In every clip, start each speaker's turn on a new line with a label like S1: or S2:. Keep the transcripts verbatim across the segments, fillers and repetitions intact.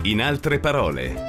S1: In altre parole.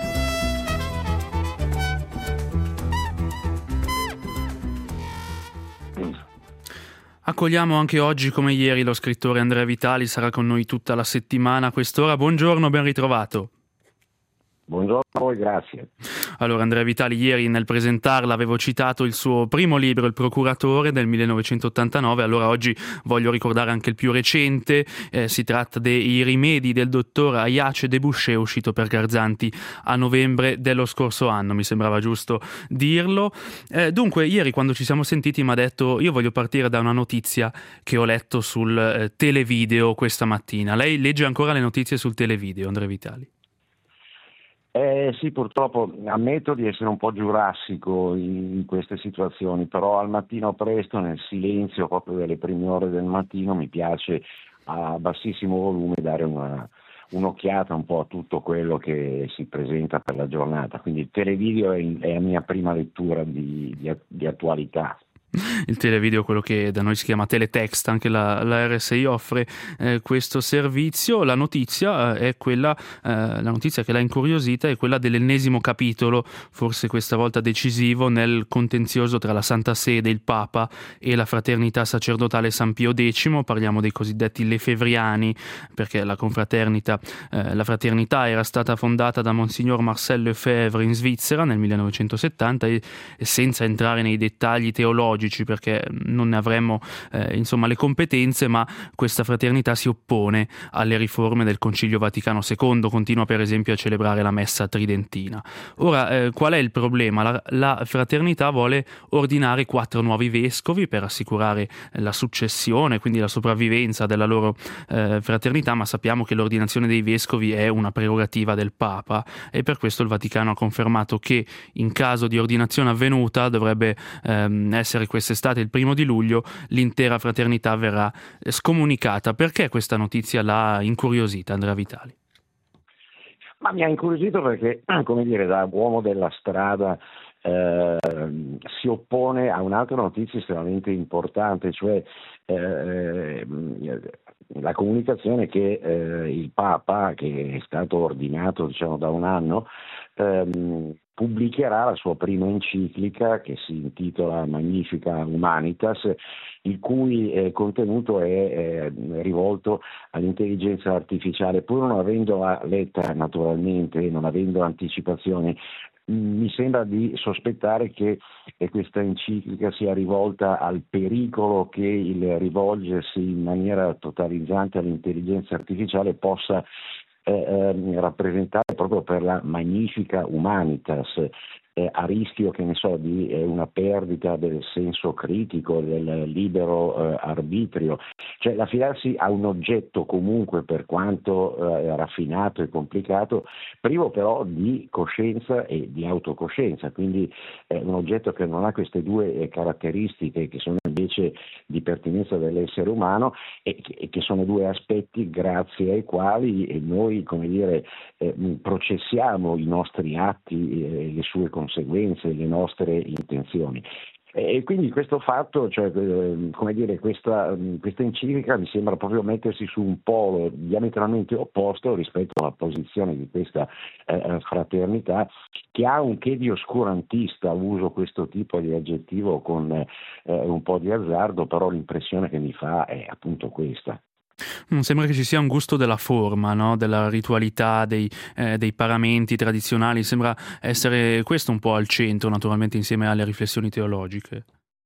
S2: Accogliamo anche oggi, come ieri, lo scrittore Andrea Vitali, sarà con noi tutta la settimana a quest'ora. Buongiorno, ben ritrovato.
S3: Buongiorno a voi, grazie.
S2: Allora, Andrea Vitali, ieri nel presentarla avevo citato il suo primo libro, Il procuratore, del millenovecentottantanove, allora oggi voglio ricordare anche il più recente, eh, si tratta dei rimedi del dottor Ayace Debouché, uscito per Garzanti a novembre dello scorso anno, mi sembrava giusto dirlo. Eh, dunque, ieri quando ci siamo sentiti mi ha detto, io voglio partire da una notizia che ho letto sul eh, televideo questa mattina. Lei legge ancora le notizie sul televideo, Andrea Vitali?
S3: Eh, sì, purtroppo ammetto di essere un po' giurassico in, in queste situazioni, però al mattino presto, nel silenzio proprio delle prime ore del mattino, mi piace a bassissimo volume dare una, un'occhiata un po' a tutto quello che si presenta per la giornata. Quindi il televideo è, è la mia prima lettura di, di, di attualità.
S2: Il televideo, quello che da noi si chiama teletext, anche la, la R S I offre eh, questo servizio. La notizia eh, è quella, eh, la notizia che l'ha incuriosita è quella dell'ennesimo capitolo, forse questa volta decisivo, nel contenzioso tra la Santa Sede, il Papa e la Fraternità Sacerdotale San Pio X. Parliamo dei cosiddetti lefevriani, perché la confraternita, eh, la fraternità era stata fondata da Monsignor Marcel Lefebvre in Svizzera nel millenovecentosettanta e, e senza entrare nei dettagli teologici, perché non ne avremmo eh, insomma le competenze, ma questa fraternità si oppone alle riforme del Concilio Vaticano secondo, continua per esempio a celebrare la messa tridentina. Ora, eh, qual è il problema? La, la fraternità vuole ordinare quattro nuovi vescovi per assicurare la successione, quindi la sopravvivenza della loro eh, fraternità, ma sappiamo che l'ordinazione dei vescovi è una prerogativa del Papa e per questo il Vaticano ha confermato che in caso di ordinazione avvenuta dovrebbe ehm, essere quest'estate, il primo di luglio, l'intera fraternità verrà scomunicata. Perché questa notizia l'ha incuriosita, Andrea Vitali?
S3: Ma mi ha incuriosito perché, come dire, da uomo della strada eh, si oppone a un'altra notizia estremamente importante, cioè eh, la comunicazione che eh, il Papa, che è stato ordinato diciamo da un anno, ehm, pubblicherà la sua prima enciclica che si intitola Magnifica Humanitas, il cui eh, contenuto è eh, rivolto all'intelligenza artificiale. Pur non avendo letta naturalmente, non avendo anticipazioni, mi sembra di sospettare che questa enciclica sia rivolta al pericolo che il rivolgersi in maniera totalizzante all'intelligenza artificiale possa eh, eh, rappresentare proprio per la Magnifica Humanitas, eh, a rischio, che ne so, di eh, una perdita del senso critico, del libero eh, arbitrio. Cioè l'affidarsi a un oggetto comunque, per quanto eh, raffinato e complicato, privo però di coscienza e di autocoscienza, quindi eh, un oggetto che non ha queste due eh, caratteristiche che sono invece di pertinenza dell'essere umano e che, e che sono due aspetti grazie ai quali noi, come dire, eh, processiamo i nostri atti, eh, le sue conseguenze, le nostre intenzioni. E quindi questo fatto, cioè, eh, come dire, questa, questa enciclica mi sembra proprio mettersi su un polo diametralmente opposto rispetto alla posizione di questa eh, fraternità, che ha un che di oscurantista. Uso questo tipo di aggettivo con eh, un po' di azzardo, però l'impressione che mi fa è appunto questa.
S2: Non sembra che ci sia un gusto della forma, no? Della ritualità, dei, eh, dei paramenti tradizionali, sembra essere questo un po' al centro, naturalmente insieme alle riflessioni teologiche.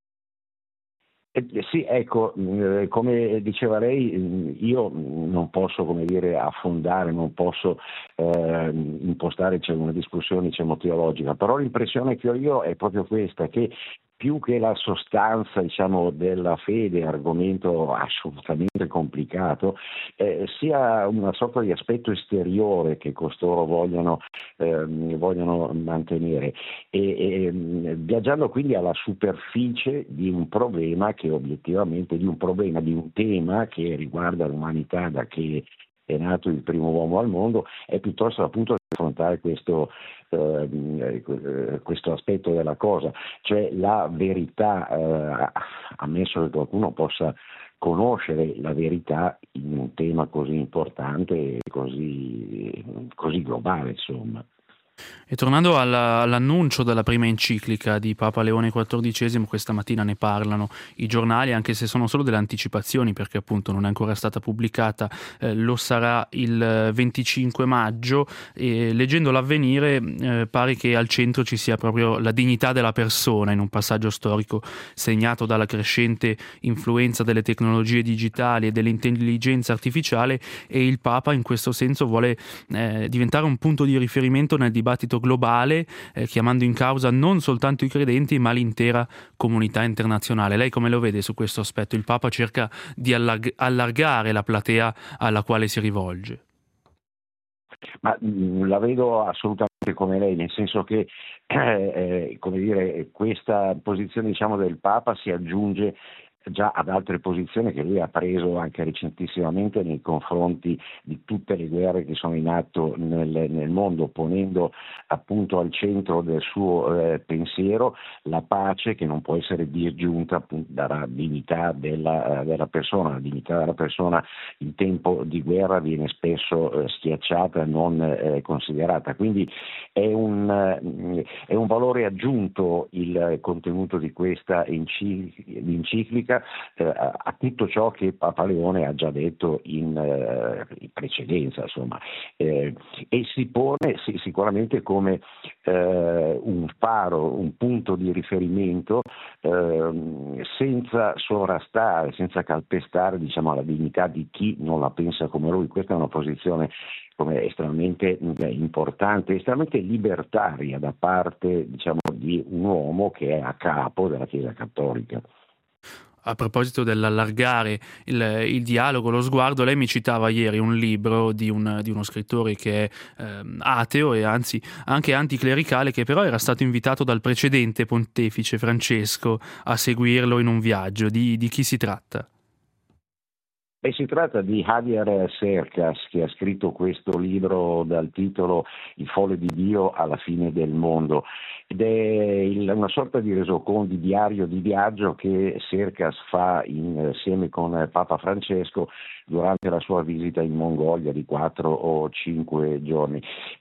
S3: Eh, sì, ecco, eh, come diceva lei, io non posso, come dire, affondare, non posso eh, impostare cioè, una discussione diciamo, teologica, però l'impressione che ho io è proprio questa, che più che la sostanza diciamo, della fede, argomento assolutamente complicato, eh, sia una sorta di aspetto esteriore che costoro vogliono, eh, vogliono mantenere, e, e viaggiando quindi alla superficie di un problema che obiettivamente, di un problema, di un tema che riguarda l'umanità da che è nato il primo uomo al mondo, è piuttosto appunto affrontare questo, eh, questo aspetto della cosa, cioè la verità, eh, ammesso che qualcuno possa conoscere la verità in un tema così importante e così, così globale, insomma.
S2: E tornando alla, all'annuncio della prima enciclica di Papa Leone quattordicesimo, questa mattina ne parlano i giornali, anche se sono solo delle anticipazioni, perché appunto non è ancora stata pubblicata, eh, lo sarà il venticinque maggio, e leggendo l'Avvenire eh, pare che al centro ci sia proprio la dignità della persona in un passaggio storico segnato dalla crescente influenza delle tecnologie digitali e dell'intelligenza artificiale, e il Papa in questo senso vuole eh, diventare un punto di riferimento nel dibattito globale, eh, chiamando in causa non soltanto i credenti ma l'intera comunità internazionale. Lei come lo vede su questo aspetto? Il Papa cerca di allarg- allargare la platea alla quale si rivolge.
S3: Ma mh, la vedo assolutamente come lei, nel senso che eh, come dire, questa posizione, diciamo, del Papa si aggiunge già ad altre posizioni che lui ha preso anche recentissimamente nei confronti di tutte le guerre che sono in atto nel, nel mondo, ponendo appunto al centro del suo eh, pensiero la pace, che non può essere disgiunta appunto dalla dignità della, della persona. La dignità della persona in tempo di guerra viene spesso eh, schiacciata, non eh, considerata, quindi è un, eh, è un valore aggiunto il contenuto di questa enciclica Eh, a tutto ciò che Papa Leone ha già detto in, eh, in precedenza, insomma, eh, e si pone sì, sicuramente come eh, un faro, un punto di riferimento, eh, senza sovrastare, senza calpestare, diciamo, la dignità di chi non la pensa come lui. Questa è una posizione come estremamente importante, estremamente libertaria da parte, diciamo, di un uomo che è a capo della Chiesa Cattolica.
S2: A proposito dell'allargare il, il dialogo, lo sguardo, lei mi citava ieri un libro di, un, di uno scrittore che è eh, ateo e anzi anche anticlericale, che però era stato invitato dal precedente pontefice Francesco a seguirlo in un viaggio. Di, di chi si tratta?
S3: E si tratta di Javier Cercas, che ha scritto questo libro dal titolo Il folle di Dio alla fine del mondo, ed è il, una sorta di resoconto, di diario di viaggio che Cercas fa insieme con Papa Francesco durante la sua visita in Mongolia di quattro o cinque giorni.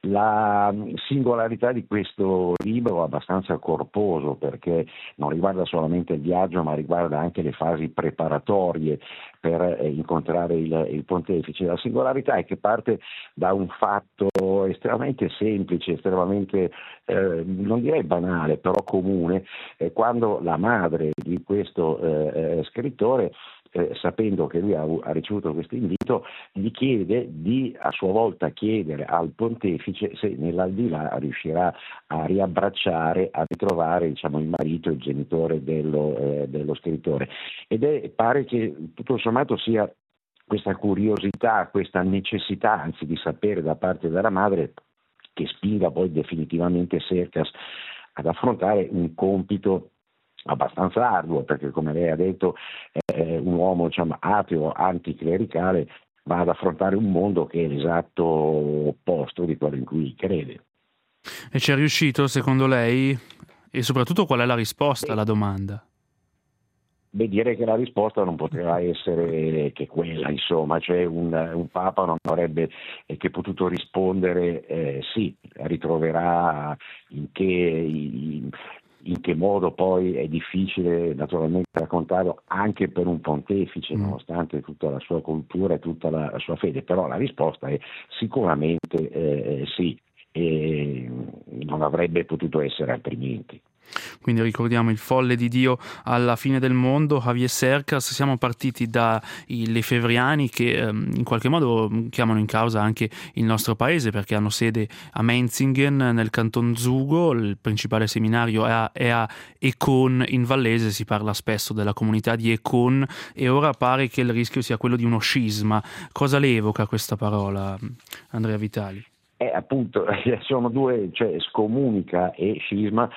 S3: La singolarità di questo libro è abbastanza corposo, perché non riguarda solamente il viaggio, ma riguarda anche le fasi preparatorie per eh, incontrare il, il pontefice. La singolarità è che parte da un fatto estremamente semplice, estremamente, eh, non direi banale, però comune, eh, quando la madre di questo eh, scrittore, Eh, sapendo che lui ha, ha ricevuto questo invito, gli chiede di a sua volta chiedere al pontefice se nell'aldilà riuscirà a riabbracciare, a ritrovare, diciamo, il marito, il genitore dello, eh, dello scrittore. Ed è, pare che tutto sommato sia questa curiosità, questa necessità anzi di sapere da parte della madre che spinga poi definitivamente Cercas ad affrontare un compito abbastanza arduo, perché come lei ha detto è un uomo, diciamo, ateo, anticlericale, va ad affrontare un mondo che è l'esatto opposto di quello in cui crede.
S2: E ci è riuscito secondo lei? E soprattutto qual è la risposta alla domanda?
S3: Beh, direi che la risposta non poteva essere che quella, insomma, cioè un, un Papa non avrebbe eh, che potuto rispondere eh, sì, ritroverà in che... In, in che modo poi è difficile naturalmente raccontarlo anche per un pontefice, nonostante tutta la sua cultura e tutta la, la sua fede, però la risposta è sicuramente eh, sì, e non avrebbe potuto essere altrimenti.
S2: Quindi ricordiamo Il folle di Dio alla fine del mondo, Javier Cercas. Siamo partiti dai lefebvriani che ehm, in qualche modo chiamano in causa anche il nostro paese, perché hanno sede a Menzingen nel canton Zugo, il principale seminario è a, è a Econ in vallese, si parla spesso della comunità di Econ e ora pare che il rischio sia quello di uno scisma. Cosa le evoca questa parola, Andrea Vitali?
S3: Eh, appunto, sono due, cioè scomunica e scisma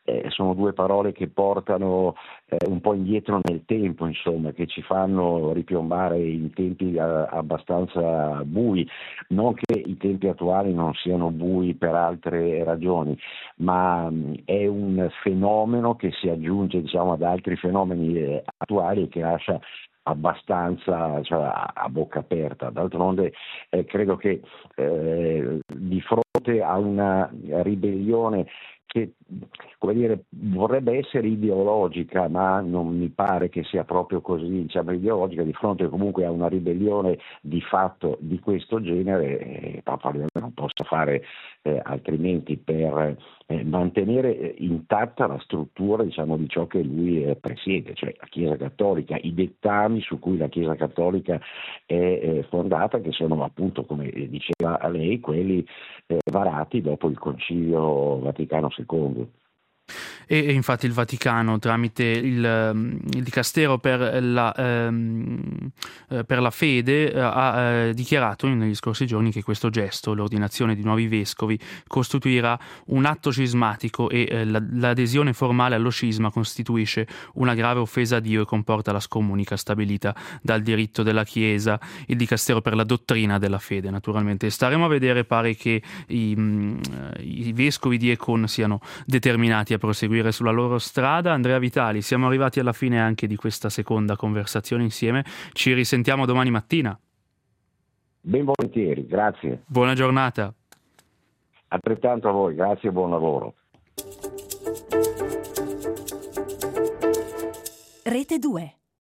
S3: eh, sono due parole che portano eh, un po' indietro nel tempo, insomma, che ci fanno ripiombare in tempi eh, abbastanza bui, non che i tempi attuali non siano bui per altre ragioni, ma mh, è un fenomeno che si aggiunge, diciamo, ad altri fenomeni eh, attuali e che lascia abbastanza, cioè, a, a bocca aperta. D'altronde eh, credo che eh, di fronte a una ribellione che, come dire, vorrebbe essere ideologica, ma non mi pare che sia proprio così, diciamo, ideologica, di fronte comunque a una ribellione di fatto di questo genere, eh, Papa Leone non possa fare eh, altrimenti per eh, mantenere intatta la struttura, diciamo, di ciò che lui eh, presiede, cioè la Chiesa Cattolica, i dettami su cui la Chiesa Cattolica è eh, fondata, che sono appunto, come diceva lei, quelli eh, varati dopo il Concilio Vaticano secondo.
S2: E, e infatti il Vaticano, tramite il, il Dicastero per la, ehm, per la fede, eh, ha eh, dichiarato negli scorsi giorni che questo gesto, l'ordinazione di nuovi vescovi, costituirà un atto cismatico e eh, la, l'adesione formale allo scisma costituisce una grave offesa a Dio e comporta la scomunica stabilita dal diritto della Chiesa, il Dicastero per la dottrina della fede. Naturalmente staremo a vedere, pare che i, mh, i vescovi di Econ siano determinati a proseguire sulla loro strada. Andrea Vitali, siamo arrivati alla fine anche di questa seconda conversazione insieme. Ci risentiamo domani mattina.
S3: Ben volentieri, grazie.
S2: Buona giornata.
S3: Altrettanto a voi, grazie e buon lavoro.
S1: Rete due.